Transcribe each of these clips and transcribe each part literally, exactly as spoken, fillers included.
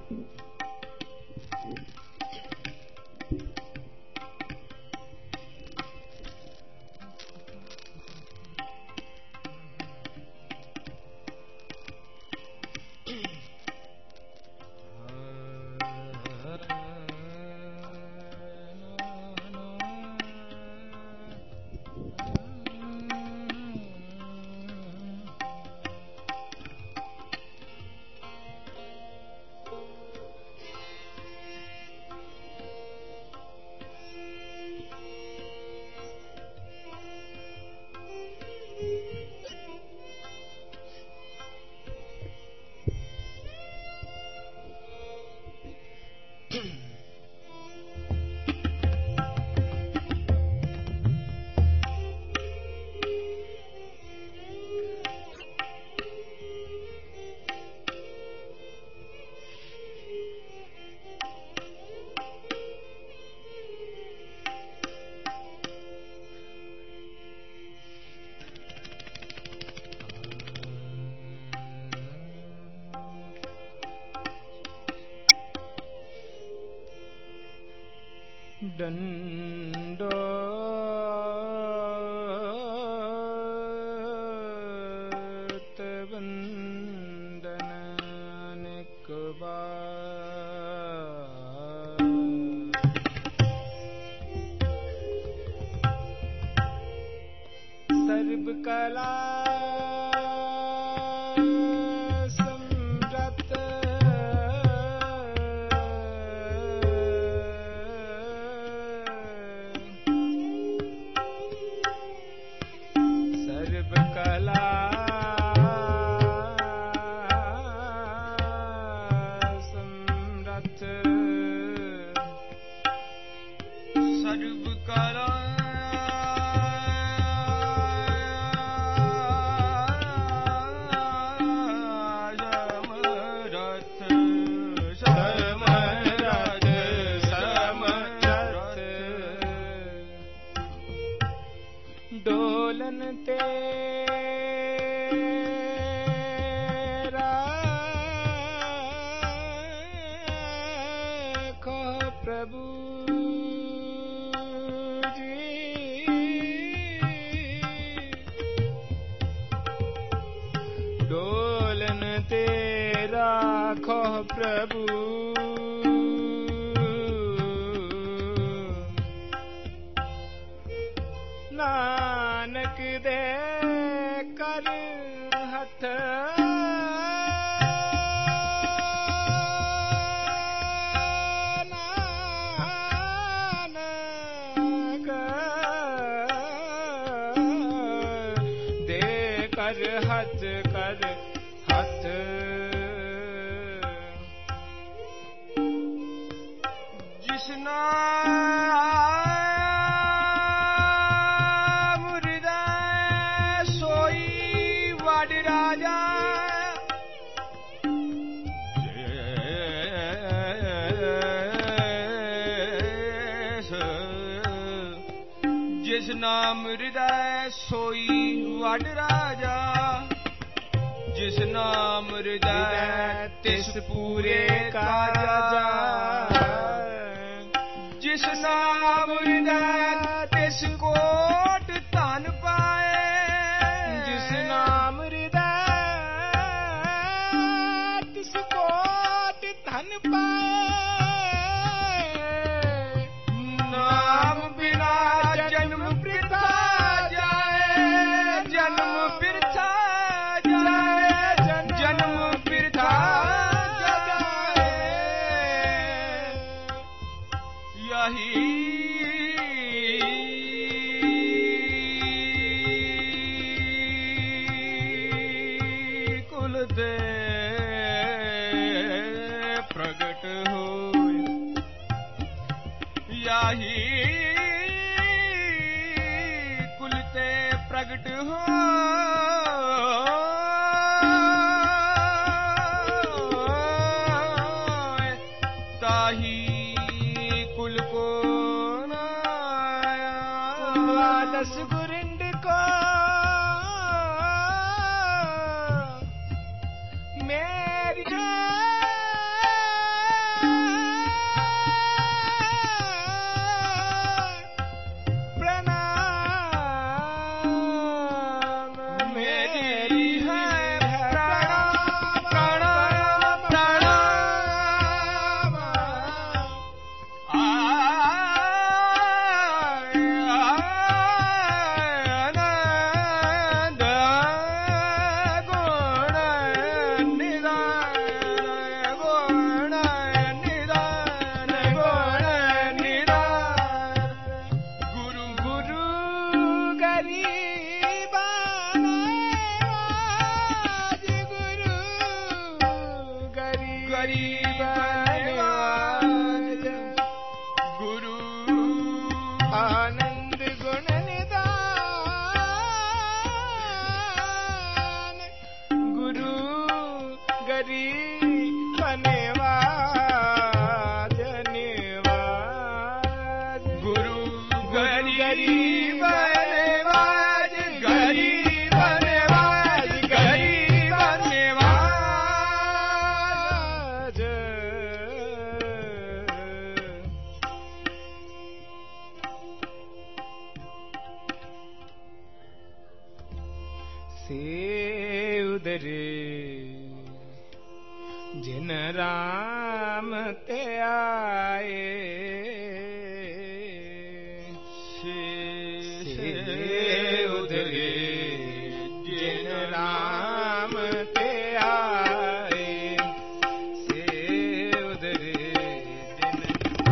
दंडोत वंदन निकबार सर्व कला डोलन तेरा खो प्रभु जी डोलन तेरा खो प्रभु नानक दे कर हथ नानक दे कर हथ कर हथ जिसना जिस नाम हृदय सोई वड राजा जिस नाम हृदय तिस पूरे काजा जिस नाम हृदय तिस कोट धन पाए जिस नाम हृदय तिस कोट धन पाए नाम बिना जन्म वृथा जाए जन्म वृथा जाए जन्म वृथा जाए यही कुल दे प्रगट हो यही प्रगट हो ताही कुल को नाया दस गुरिंड को मेरी गरीब निवाज गुरु आनंद गुण निदान गुरु गरीब निवाज निवाज गुरु गरीब निवाज गरीब निवाज गरीब निवाज से उदरे जिन राम ते आए से से उदरे जिन राम ते आए से उदरे जिन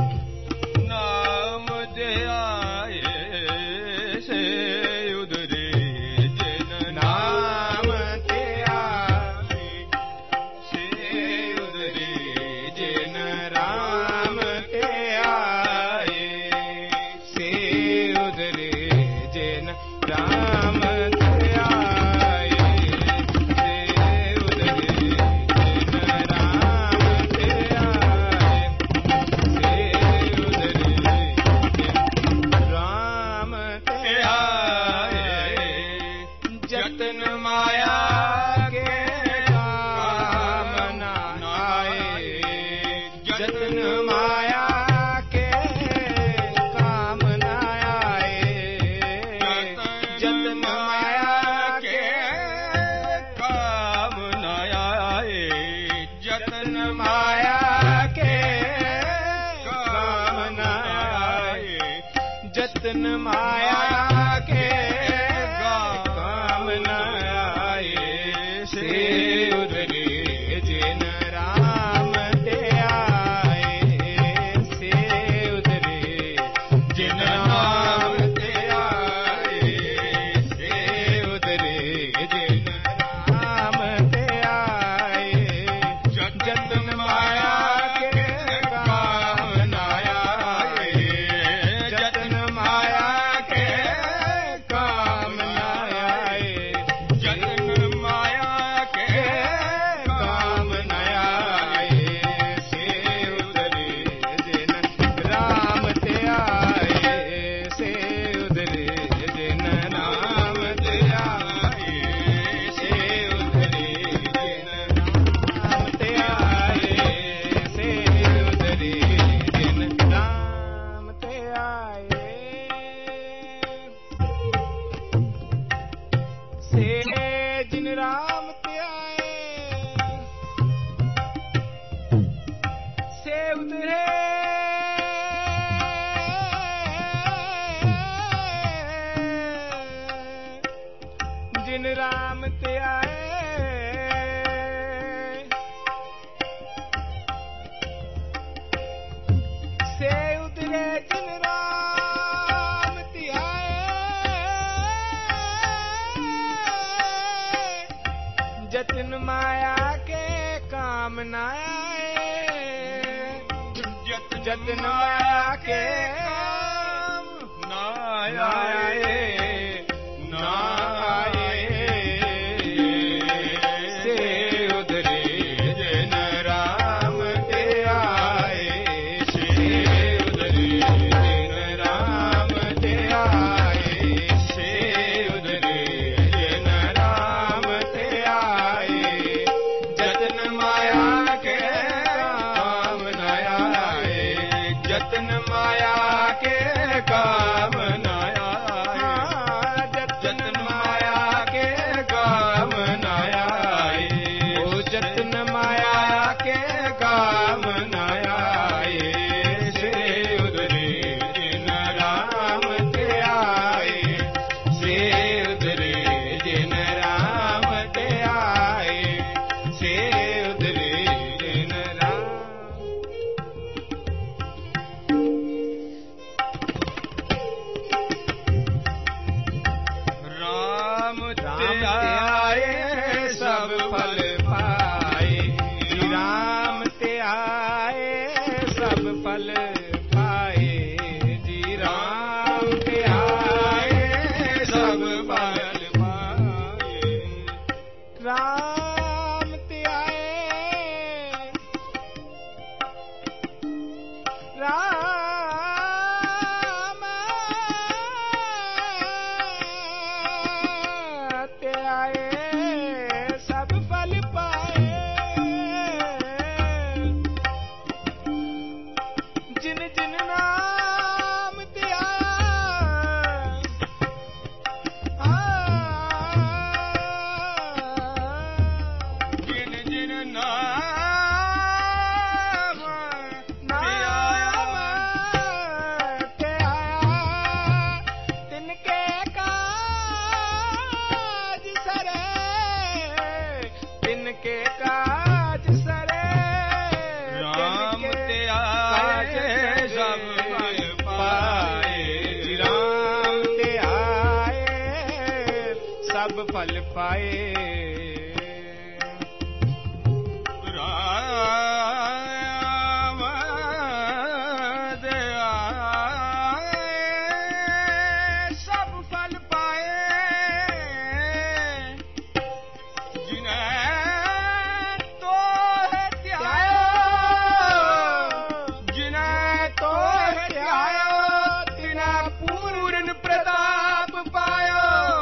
नाम दे आए से उदरे जिन नाम ते आए से उदरे जिन राम ते आए से उदरे जिन राम ते आए से उदरे जिन राम ते आए से उदरे जिन राम ते आए जतन माया के काम न आए जतन माया के काम न आए जतन माया के काम न आए जतन माया के काम न आए जतन माया के काम न आए से उदरे जिन राम ते आए से उदरे जिन राम ते आए से उदरे जिन राम ते आए जतन माया के काम न आए जतन माया के काम न आए जतन माया के काम न आए से उदरे जिन राम ते आए से उदरे जिन नाम ते आए से उदरे जिन राम ते आए से उदरे जिन राम ते आए से जिन राम ते आए से उतरे जिन राम ते आए से उतरे जिन राम ते आए जतन माया के काम न आए जतन माया के काम न न आए न आए से उदरे जिन राम ते आए से उदरे जिन राम ते आए से उदरे जिन राम ते आए जतन माया के काम न आए जतन माया के काम न आए फल पाए जी राम ते आए सब फल पाए राम ते आए राम ते आए सब फल पाए जिन जिन नाम ते आया जिन जिन नाम नाम ते आया तिनके काज सरे तिनके काज सरे राम तिनके ते आए सब फल पाए राम ते आए सब फल पाए राम ते आए सब फल पाए जिन्हें तो है त्यायो जिन्हें तो है त्यायो तिना पूर्ण प्रताप पायो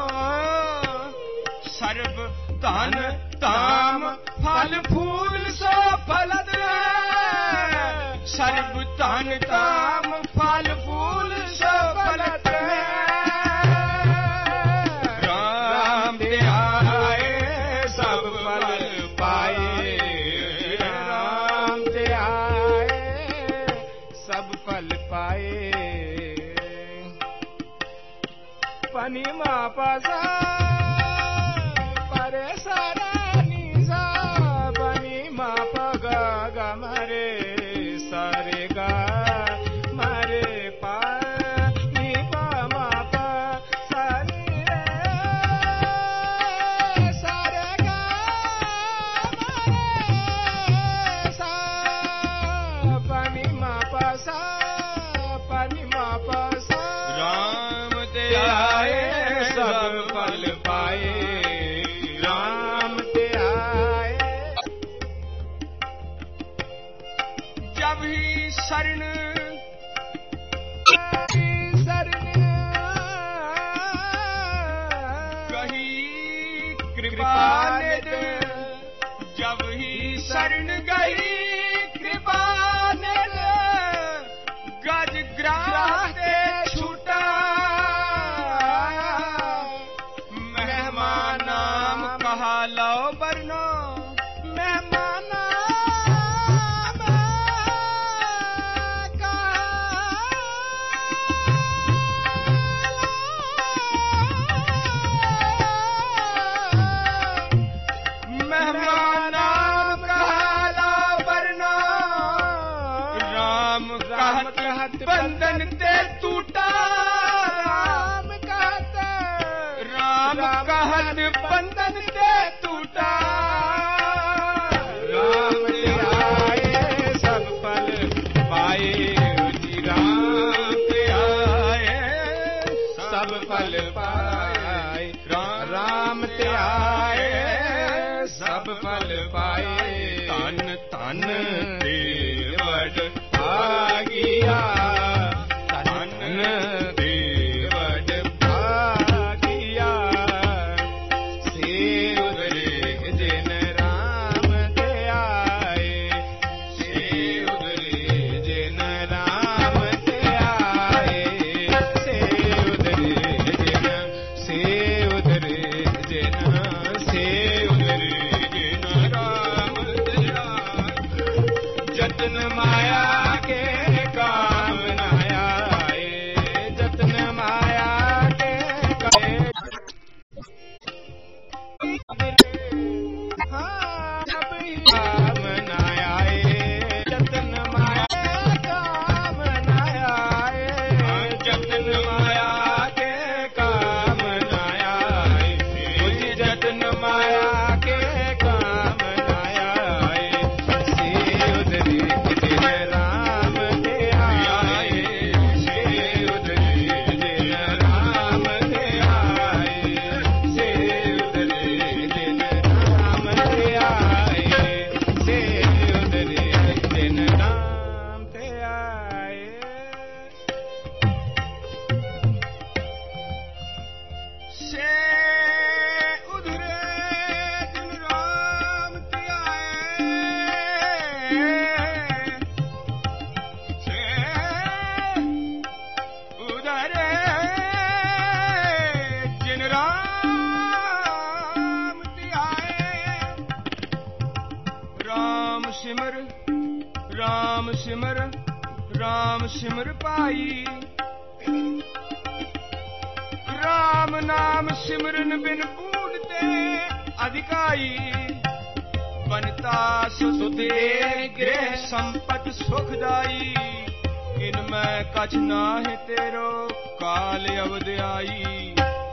सर्व धन ताम फल फूल सो फलद सर्व धन ताम फल फूल सो फलद राम ते आए सब फल पाए राम ते आए सब फल पाए पनी मा पासा परे सारा नीसा पनी मा पगा गा मरे सारे गा मरे पा नी पा मा पा सारे रे सारे गा मरे सा पनी मा पा सा पनी मा पा सा राम ते आए सब फल पाए राम ते आए जब ही शरण शरण कही कृपा निध जब ही शरण गई कृपा निध गज ग्राह ते छूटा मेहमान नाम कहा लो बरनो मेहमान मेहमान नाम कहा लो बरनो राम कहत बंधन ते टूटा राम कहत राम कहत बंधन ते टूटा राम ते आए सब फल पाए जी राम ते आए सब फल पाए राम ते आए सब फल पाए तन तन ते वड भागिया तन ते वड भागिया से उधरे जिन राम ते आए से उधरे जिन राम ते आए से उधरे जिन से उधरे जिन से उधरे जिन राम ते आए जतन माया के काम न आए जतन माया के हाँ अब काम न आए जतन माया काम न आए जतन माया के काम न आए जतन माया के काम न आए से उधरे जिन राम ते राम सिमर राम सिमर पाई, राम नाम सिमरन बिन बूढ़ते अधिकाई, बनता सुधे गृह संपत सुखदाई, इनमें कछ नाहि तेरो काल अवध आई,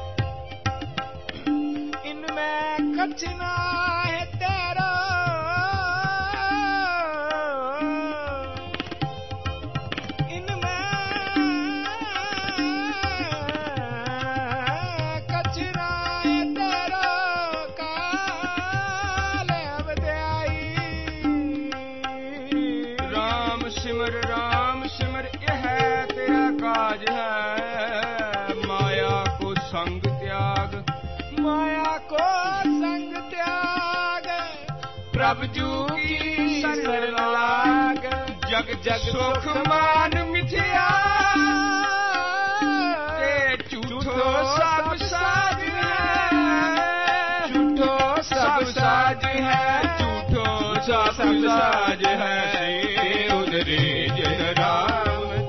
इनमें कछ नाहि तेरो काज है माया को संग त्याग, माया को संग त्याग, प्रभु जू की शरण लाग, जग जग सुख मान मिथ्या, ते झूठो सब साज है, झूठो सब साज है, झूठो सब साज है, उधरे जन राम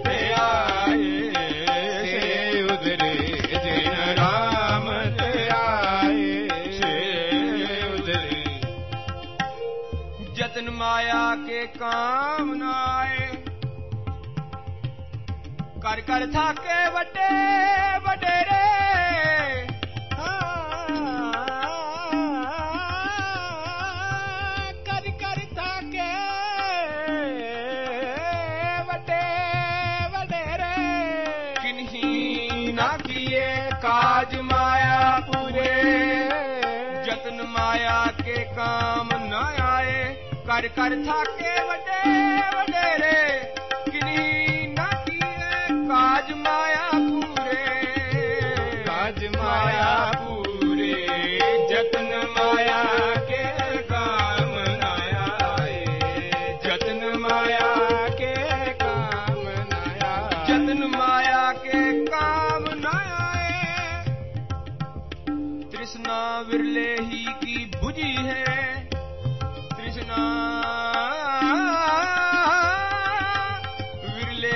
माया के काम न आए, कर कर थाके बड़े बडेरे, कर कर थाके बड़े बडेरे, किन्हीं ना किए काज माया पूरे, जतन माया के काम न आए, कर कर थाके बड़े बडेरे, किन्हीं ना किए काज माया पूरे, काज माया पूरे, जतन माया के काम न आए, जतन माया के काम न आए, जतन माया के काम न आए, तृष्णा विरले ही की बुझी है, विरले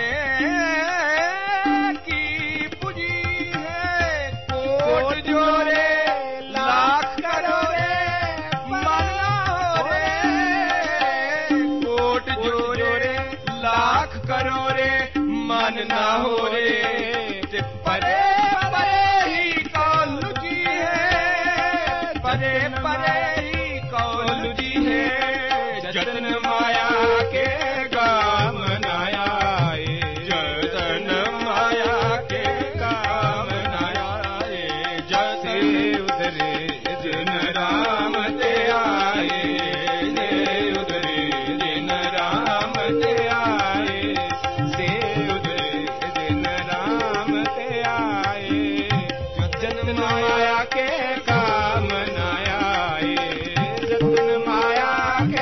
की पूजी है, कोट जोरे लाख करोड़े मन हो रे, कोट जोरे लाख करोड़े मन न हो रे, परे परे ही कौन लुची है, परे परे ही कौन लुची है, जतन माया के काम न आए, जतन माया के काम न आए, जैसे उधरे जिन राम ते आए, से उधरे जिन राम ते आए, से उधरे जिन राम ते आए, जतन माया के काम न आए, जतन माया के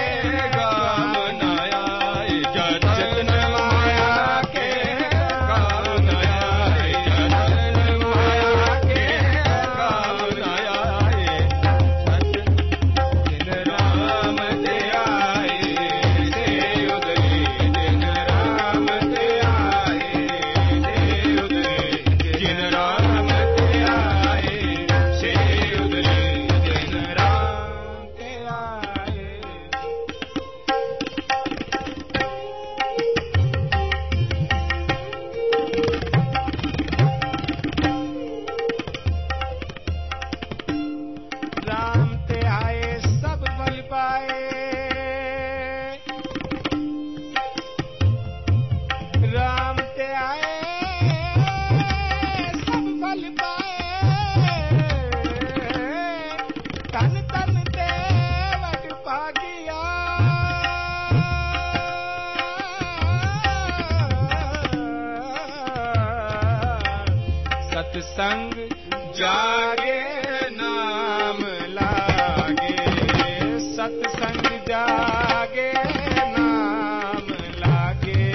सत्संग जागे नाम लागे, सत्संग जागे नाम लागे,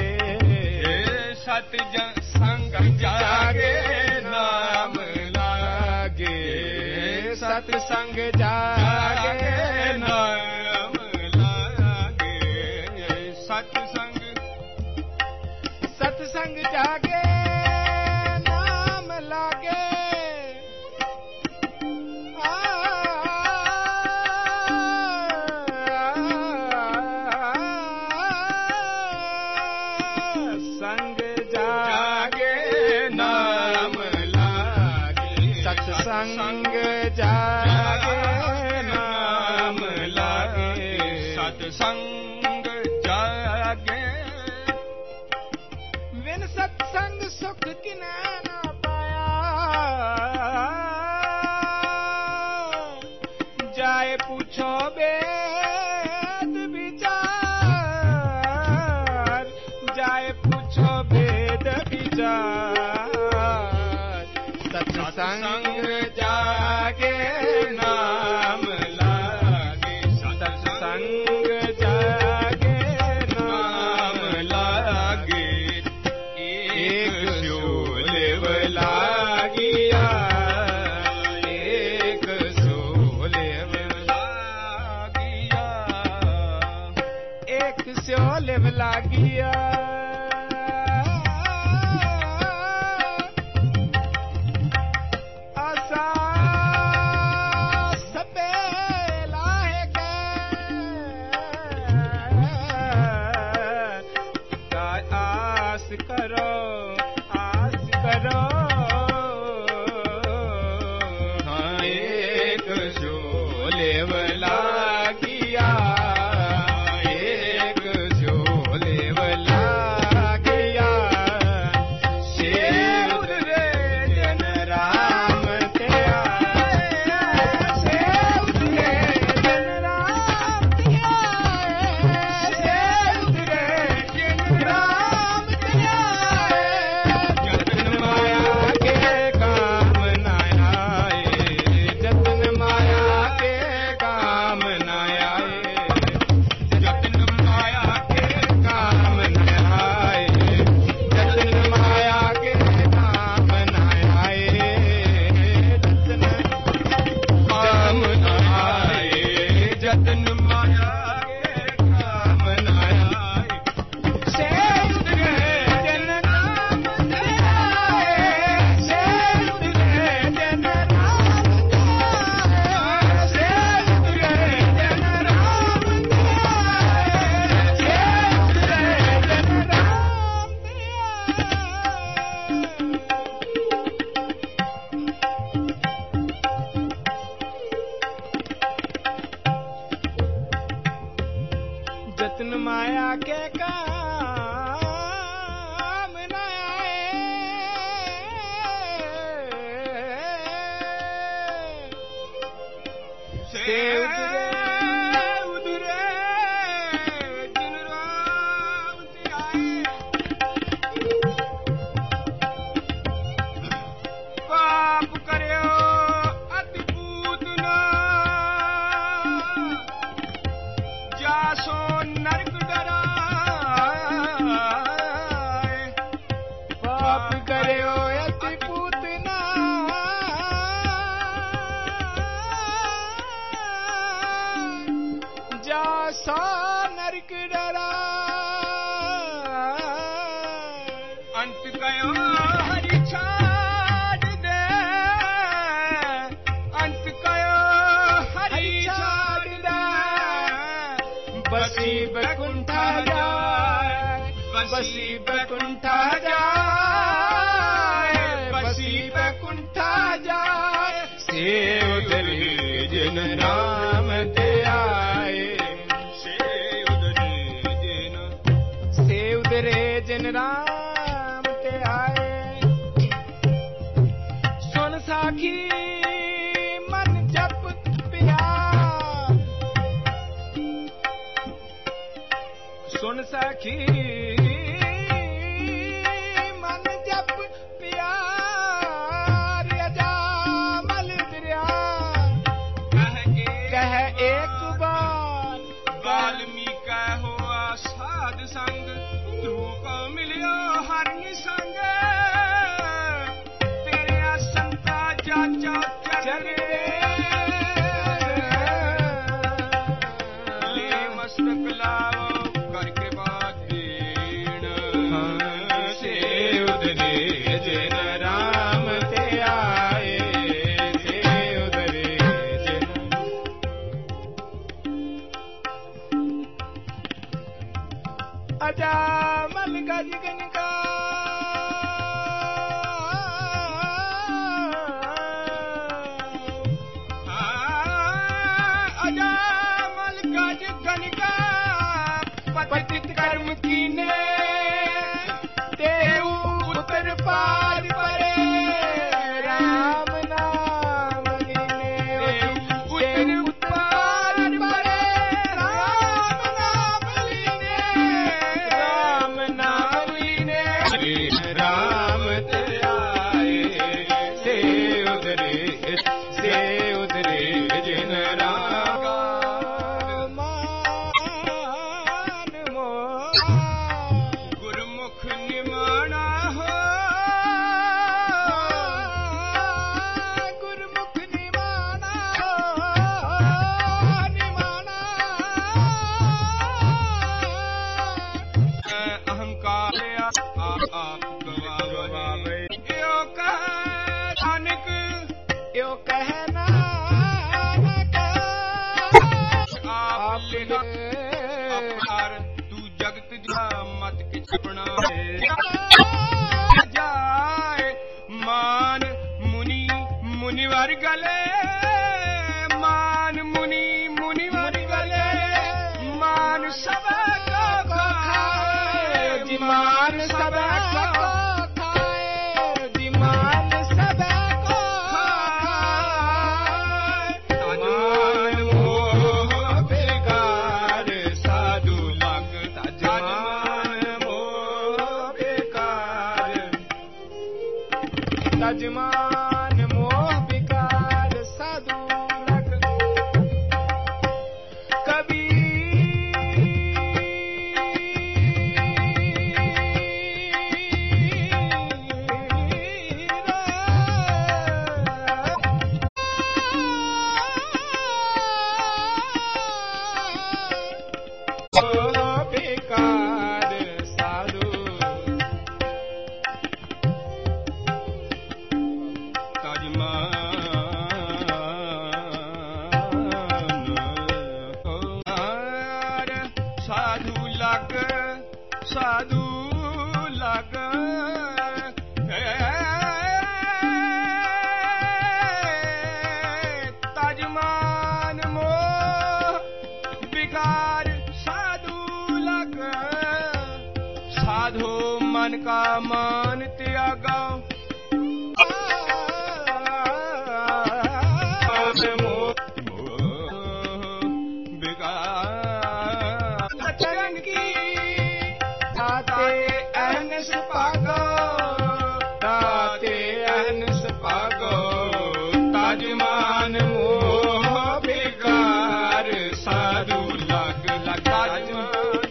सत्संग जागे नाम लागे, सत्संग जागे नाम लागे, सत्संग सत्संग जागे नाम लागे संग जागे नाम लागे सत्संग जागे नाम लागे सत्संग जागे बिन सत्संग सुख किने न पाया जाए पूछो वेद विचार जाए पूछो वेद विचार सत्संग जागे नाम लागे सत्संग जागे नाम लागे एक शोलेव लागिया एक शोलेव लागिया एक शोलेव लागिया आसा सपेला है गए आस करो आस करो हाँ एक शोलेव लागिया एक शोलेव लागिया सेव रे जन राम ते आए सेव रे जन राम ते आए सेव रे जन राम ते आए जतन माया के काम न आए जतन माया के काम न आए जतन माया के काम न आए जतन माया के काम न आए जतन काम न आए जतन माया के काम न आए सेव रे जन राम ते आए सेव रे जन राम ते आए सेव रे जन राम ते आए सेव रे जन राम ते आए जतन माया के काम न आए सेव रे उधरे जिन राम ते आए पाप करयो अति पूतना जासो नरक डराए पाप करयो अति पूतना जा सो नरक डराए अंत कयो हरि छाड़ दे अंत कयो हरि छाड़ दे बसी बैकुंठा जाए बसी बैकुंठा जाए बसी बैकुंठा जाए सेव रे जन राम ते आए सेव रे जिन सेव रे जन राम ते आए सुन साखी मन जप पिया सुन सखी मन जप पिया राजा मल दरिया कह एक बार वाल्मीकि हो साध संग तू को मिलियो हर निसंग तेरे संता चाचा अजामल गज गनिका अजामल गज गनिका पतित कर्म कीने देऊ उतर पार परे राम नाम लीने उतर पार परे राम नाम लीने राम नाम लीने राम ते आए से उधरे से उधरे जिन राम मान मोह गुरमुख निमाना हो गुरमुख निमाना निमाना अहंकार आप गवावे यो कह धनिक यो कहना आप लिख अपार तू जगत जा मत किछ अपना जाए मान मुनि मुनिवर गले मान मुनि मुनिवर गले मान सब को खाए जिमान सब को खाए जिमान सब को खाए मान मोह बेकार साधु लग तजमान मोह बेकार तजमान मोह विकार साधु लग मोह विकार साधु साधु लग साधु लग तजमान मोह बिगाड़ साधु लग साधो मन का मान त्यागा तजमान मोह बेकार साधु लग लग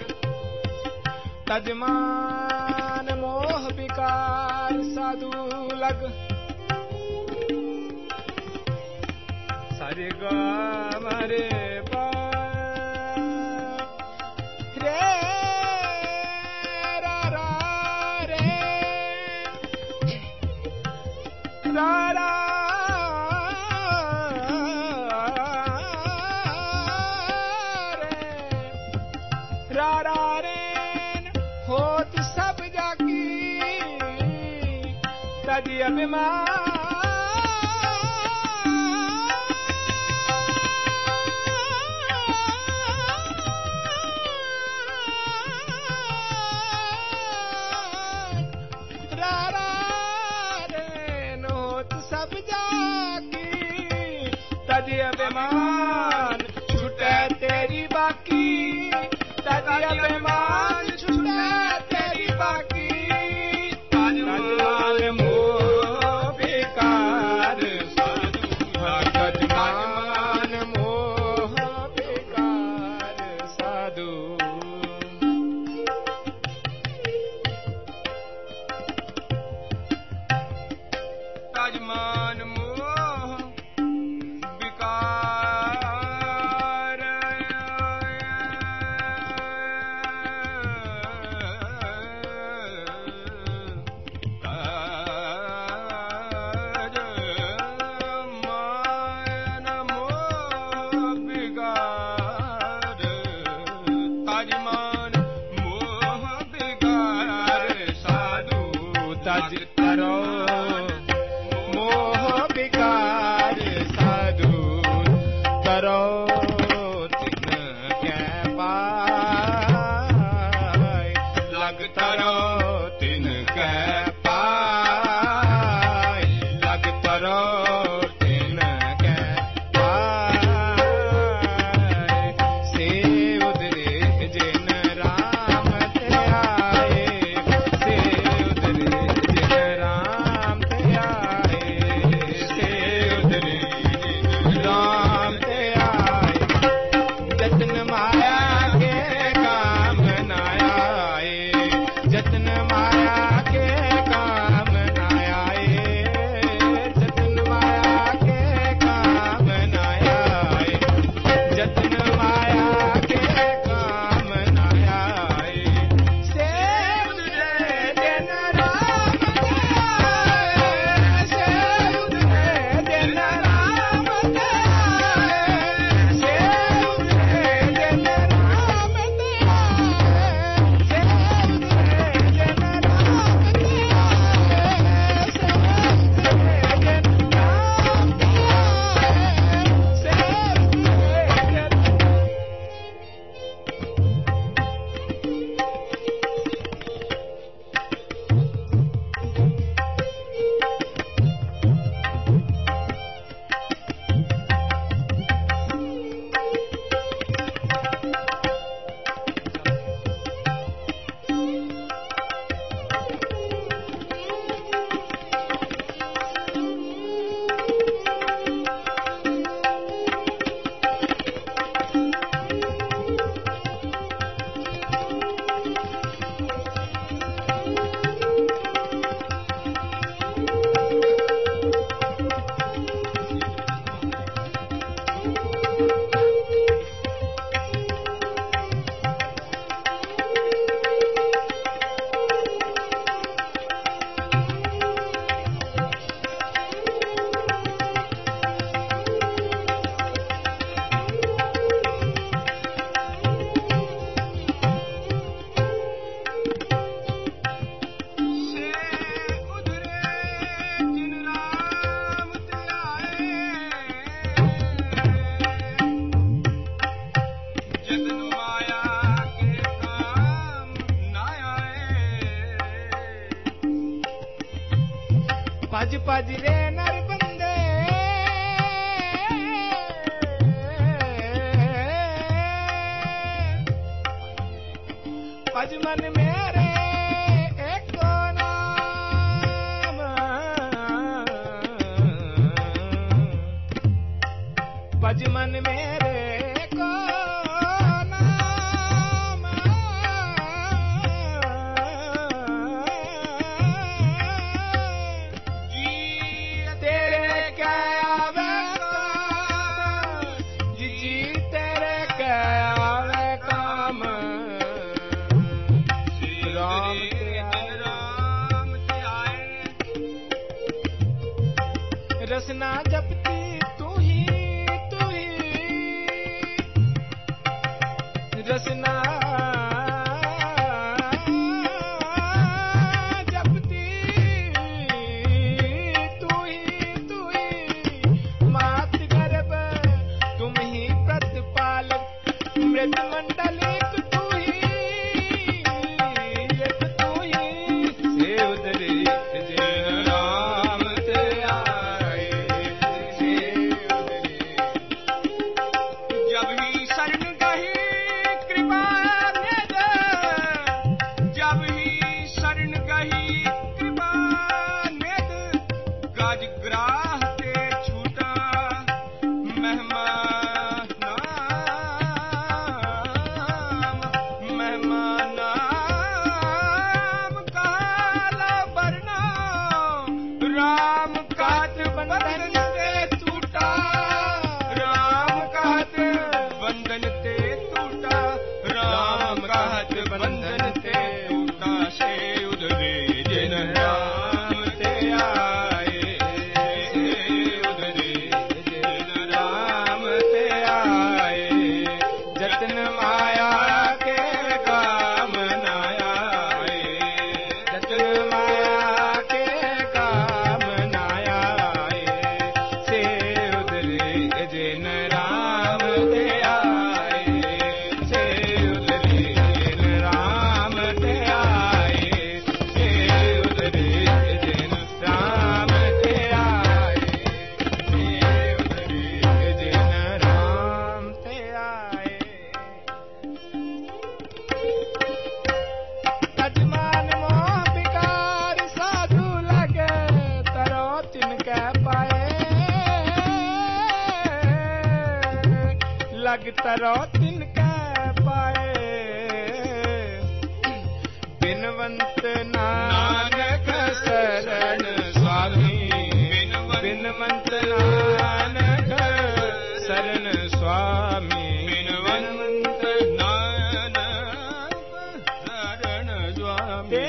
तजमान मोह विकार साधु लग सरे गा मरे पा रे रा रा रे रा रा रा रा रे होत सब जाकी तजी अभिमान रा रा रे होत सब जाकी तजी अभिमान छूटे तेरी बाकी तजी अभिमान छूटे तेरी बाकी तजमान मोह बेकार साधु तजमान मोह बेकार साधु तजमान मोह बेकार तज करो मोह विकार साधु करो तिन कै पाय लग करो तिन कै पाय लग करो तिन कै पाय से उदरे जिन राम ते आए से उदरे जिन राम ते आए से उदरे राम ते आए जतन माया के काम न आए जतन माया के काम न आए जतन माया के काम न आए जतन माया के काम न आए से उदरे जिन राम ते आए से उदरे जिन राम ते आए से उदरे जिन राम ते आए से उदरे जिन राम ते आए से उदरे जिन राम ते जतन माया के काम न आए भज भज रे नर बंदे भज मन मेरे एको नाम भज मन मेरे को नाम जी तेरे क्या आवे काम जी जी तेरे क्या आवे काम राम ते आए राम ते आए रसना जपती तू ही तू ही रसना जपती तू ही तू ही मात गर्भ तुम ही प्रतिपालक मृत मंडलिक तू ही एक तू ही से उदरे जिन राम ते आए तरो तिनके पाए बिनवंत नानक शरण स्वामी बिनवंत नानक शरण स्वामी बिनवंत नानक शरण स्वामी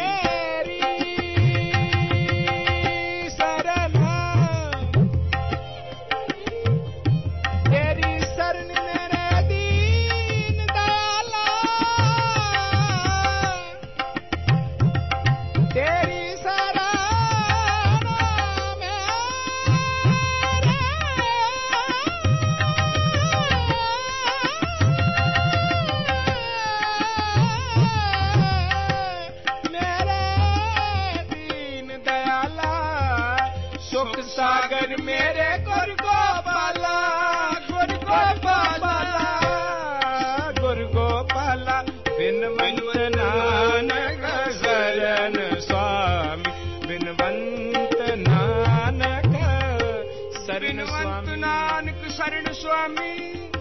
सागर मेरे गुरु गोपाला गुरु गोपाला गुरु गोपाला बिनवंत नानक शरण स्वामी बिनवंत नानक शरण स्वामी नानक शरण स्वामी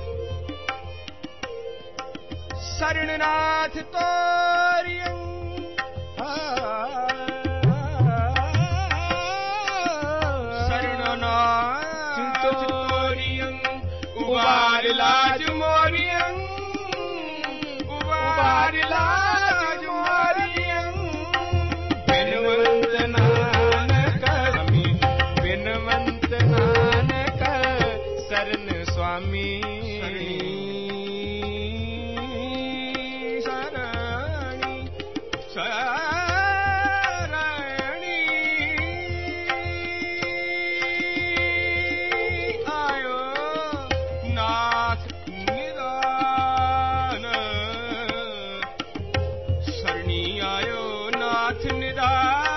शरणनाथ तोरियं उबार लाज मोरियं उबार लाज मोरियं बिनवंत नानक स्वामी बिनवंत नानक शरण स्वामी शरणी शरणी आयो नाथ निदान शरणी आयो नाथ निदान